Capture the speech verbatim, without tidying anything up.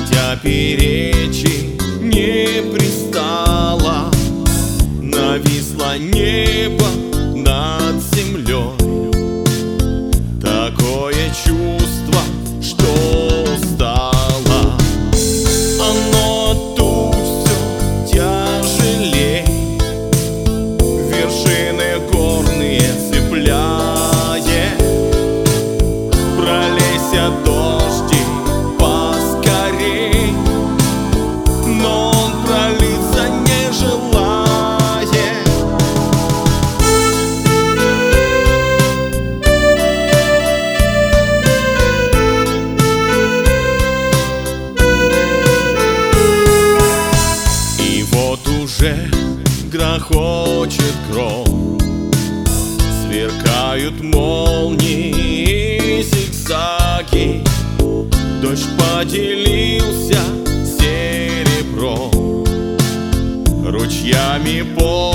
хотя перечи не пристало, нависло небо над землей. Такое чувство, что устало, оно от туч все тяжелей, вершины горные цепляет. Пролейся дожди поскорей, но он пролиться не желает. И вот уже грохочет гром, сверкают молнии, зигзаги. Дождь поделился серебром, ручьями по